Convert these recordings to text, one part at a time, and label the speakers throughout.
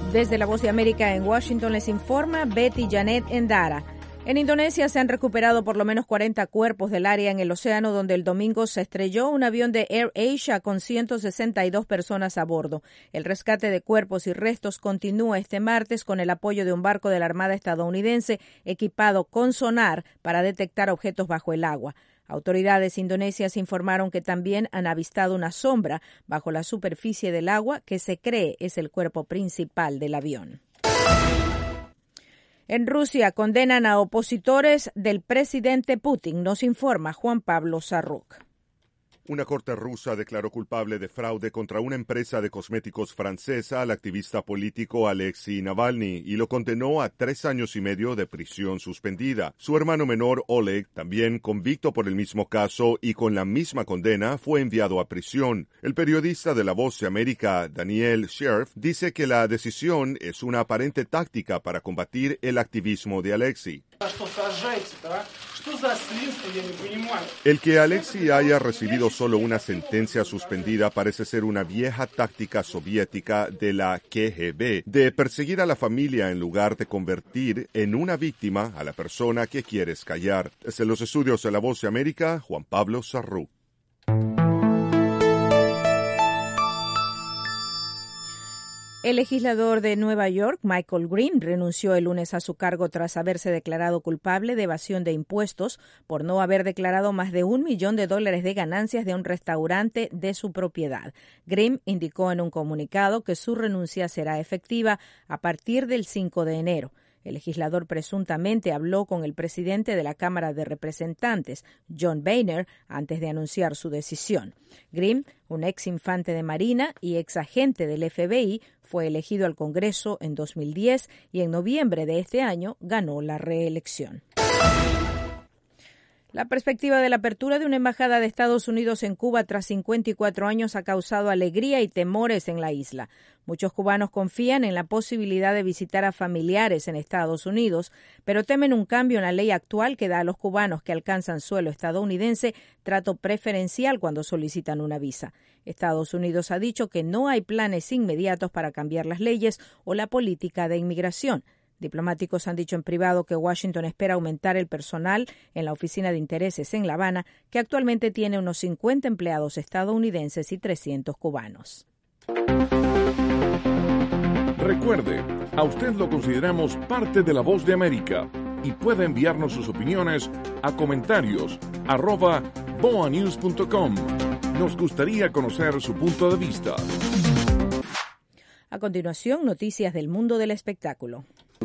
Speaker 1: Desde la Voz de América en Washington les informa Betty Janet Endara. En Indonesia se han recuperado por lo menos 40 cuerpos del área en el océano donde el domingo se estrelló un avión de Air Asia con 162 personas a bordo. El rescate de cuerpos y restos continúa este martes con el apoyo de un barco de la Armada estadounidense equipado con sonar para detectar objetos bajo el agua. Autoridades indonesias informaron que también han avistado una sombra bajo la superficie del agua que se cree es el cuerpo principal del avión. En Rusia condenan a opositores del presidente Putin, nos informa Juan Pablo Sarruc.
Speaker 2: Una corte rusa declaró culpable de fraude contra una empresa de cosméticos francesa al activista político Alexei Navalny y lo condenó a 3 años y medio de prisión suspendida. Su hermano menor Oleg, también convicto por el mismo caso y con la misma condena, fue enviado a prisión. El periodista de La Voz de América, Daniel Scherf, dice que la decisión es una aparente táctica para combatir el activismo de Alexei. El que Alexei haya recibido solo una sentencia suspendida parece ser una vieja táctica soviética de la KGB de perseguir a la familia en lugar de convertir en una víctima a la persona que quieres callar. Desde los estudios de La Voz de América, Juan Pablo Sarruc.
Speaker 1: El legislador de Nueva York, Michael Green, renunció el lunes a su cargo tras haberse declarado culpable de evasión de impuestos por no haber declarado más de $1 millón de ganancias de un restaurante de su propiedad. Green indicó en un comunicado que su renuncia será efectiva a partir del 5 de enero. El legislador presuntamente habló con el presidente de la Cámara de Representantes, John Boehner, antes de anunciar su decisión. Green, un ex infante de Marina y ex agente del FBI, fue elegido al Congreso en 2010 y en noviembre de este año ganó la reelección. La perspectiva de la apertura de una embajada de Estados Unidos en Cuba tras 54 años ha causado alegría y temores en la isla. Muchos cubanos confían en la posibilidad de visitar a familiares en Estados Unidos, pero temen un cambio en la ley actual que da a los cubanos que alcanzan suelo estadounidense trato preferencial cuando solicitan una visa. Estados Unidos ha dicho que no hay planes inmediatos para cambiar las leyes o la política de inmigración. Diplomáticos han dicho en privado que Washington espera aumentar el personal en la Oficina de Intereses en La Habana, que actualmente tiene unos 50 empleados estadounidenses y 300 cubanos.
Speaker 3: Recuerde, a usted lo consideramos parte de La Voz de América y puede enviarnos sus opiniones a comentarios@boanews.com. Nos gustaría conocer su punto de vista.
Speaker 1: A continuación, noticias del mundo del espectáculo.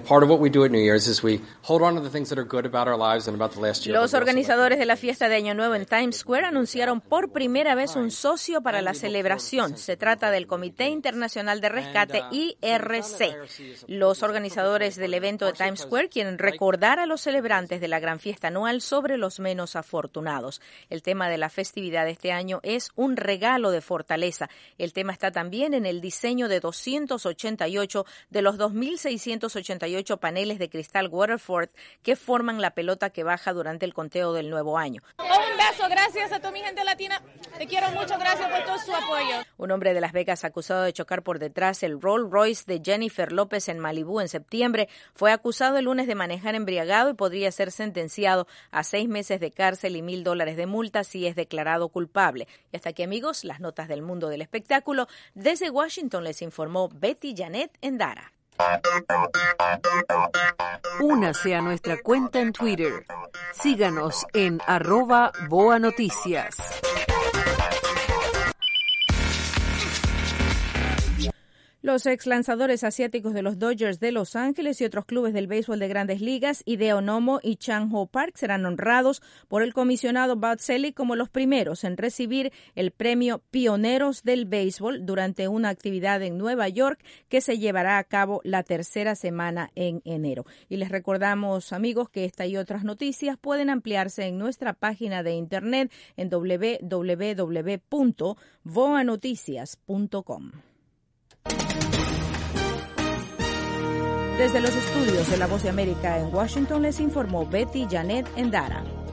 Speaker 1: Los organizadores de la fiesta de Año Nuevo en Times Square anunciaron por primera vez un socio para la celebración. Se trata del Comité Internacional de Rescate, IRC. Los organizadores del evento de Times Square quieren recordar a los celebrantes de la gran fiesta anual sobre los menos afortunados. El tema de la festividad de este año es un regalo de fortaleza. El tema está también en el diseño de 288 de los 2.688 paneles de cristal Waterford que forman la pelota que baja durante el conteo del nuevo año.
Speaker 4: Un beso, gracias a toda mi gente latina. Te quiero mucho, gracias por todo su apoyo.
Speaker 1: Un hombre de Las Vegas acusado de chocar por detrás el Rolls Royce de Jennifer López en Malibú en septiembre fue acusado el lunes de manejar embriagado y podría ser sentenciado a 6 meses de cárcel y $1,000 de multa si es declarado culpable. Y hasta aquí, amigos, las notas del mundo del espectáculo. Desde Washington les informó Betty Janet Endara.
Speaker 5: Únase a nuestra cuenta en Twitter. Síganos en @BoaNoticias.
Speaker 1: Los ex lanzadores asiáticos de los Dodgers de Los Ángeles y otros clubes del béisbol de Grandes Ligas, Hideo Nomo y Chang-Ho Park, serán honrados por el comisionado Bud Selig como los primeros en recibir el premio Pioneros del Béisbol durante una actividad en Nueva York que se llevará a cabo la tercera semana en enero. Y les recordamos, amigos, que esta y otras noticias pueden ampliarse en nuestra página de internet en www.boanoticias.com. Desde los estudios de La Voz de América en Washington les informó Betty Janet Endara.